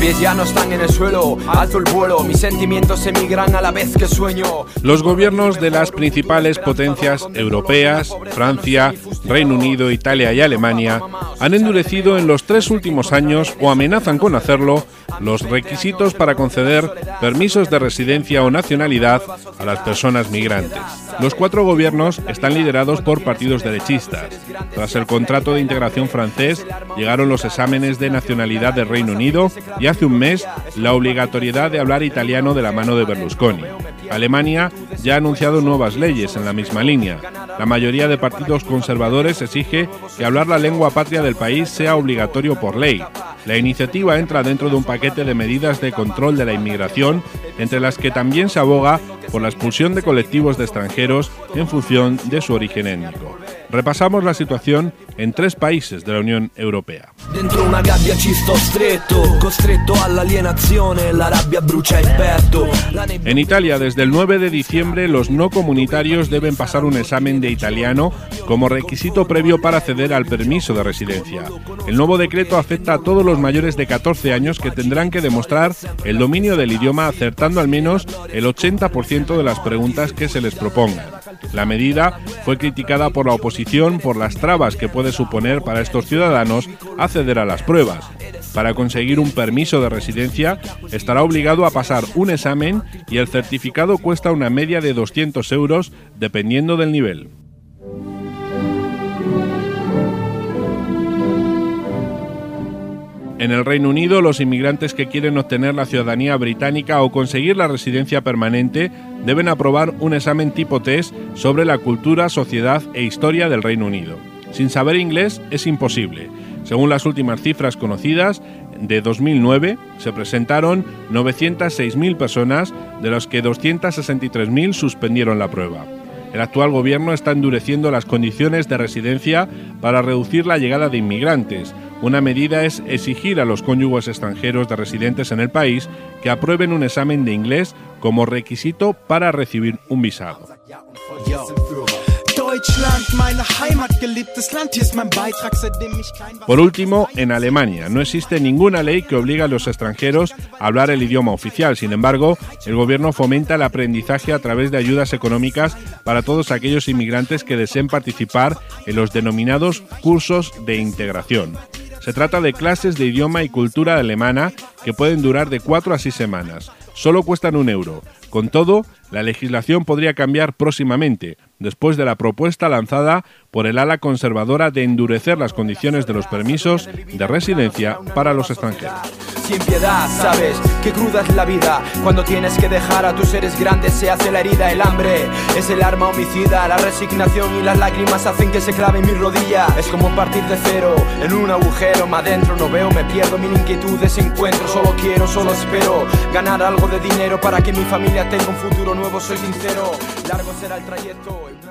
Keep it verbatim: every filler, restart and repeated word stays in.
pies ya no están en el suelo, alto el vuelo, mis sentimientos emigran a la vez que sueño. Los gobiernos de las principales potencias europeas, Francia, Reino Unido, Italia y Alemania, han endurecido en los tres últimos años, o amenazan con hacerlo, los requisitos para conceder permisos de residencia o nacionalidad a las personas migrantes. Los cuatro gobiernos están liderados por partidos derechistas. Tras el contrato de integración francés, llegaron los exámenes de nacionalidad del Reino Unido y hace un mes la obligatoriedad de hablar italiano de la mano de Berlusconi. Alemania ya ha anunciado nuevas leyes en la misma línea. La mayoría de partidos conservadores exige que hablar la lengua patria del país sea obligatorio por ley. La iniciativa entra dentro de un paquete de medidas de control de la inmigración, entre las que también se aboga por la expulsión de colectivos de extranjeros en función de su origen étnico. Repasamos la situación en tres países de la Unión Europea. Dentro una gabbia ci sto stretto, costretto all'alienazione, la rabbia brucia il petto. En Italia, desde el nueve de diciembre, los no comunitarios deben pasar un examen de italiano como requisito previo para acceder al permiso de residencia. El nuevo decreto afecta a todos los mayores de catorce años, que tendrán que demostrar el dominio del idioma acertando al menos el ochenta por ciento de las preguntas que se les propongan. La medida fue criticada por la oposición por las trabas que puede suponer para estos ciudadanos acceder a las pruebas. Para conseguir un permiso de residencia, estará obligado a pasar un examen y el certificado cuesta una media de doscientos euros dependiendo del nivel. En el Reino Unido, los inmigrantes que quieren obtener la ciudadanía británica o conseguir la residencia permanente deben aprobar un examen tipo test sobre la cultura, sociedad e historia del Reino Unido. Sin saber inglés es imposible. Según las últimas cifras conocidas, de dos mil nueve se presentaron novecientas seis mil personas, de las que doscientas sesenta y tres mil suspendieron la prueba. El actual gobierno está endureciendo las condiciones de residencia para reducir la llegada de inmigrantes. Una medida es exigir a los cónyuges extranjeros de residentes en el país que aprueben un examen de inglés como requisito para recibir un visado. Por último, en Alemania no existe ninguna ley que obligue a los extranjeros a hablar el idioma oficial. Sin embargo, el gobierno fomenta el aprendizaje a través de ayudas económicas para todos aquellos inmigrantes que deseen participar en los denominados cursos de integración. Se trata de clases de idioma y cultura alemana que pueden durar de cuatro a seis semanas. Solo cuestan un euro. Con todo, la legislación podría cambiar próximamente, después de la propuesta lanzada por el ala conservadora de endurecer las condiciones de los permisos de residencia para los extranjeros. Sin piedad, sabes que cruda es la vida. Cuando tienes que dejar a tus seres grandes se hace la herida. El hambre es el arma homicida. La resignación y las lágrimas hacen que se clave en mi rodilla. Es como partir de cero en un agujero. Me adentro no veo, me pierdo, mil inquietudes encuentro. Solo quiero, solo espero ganar algo de dinero para que mi familia tenga un futuro nuevo. Soy sincero, largo será el trayecto.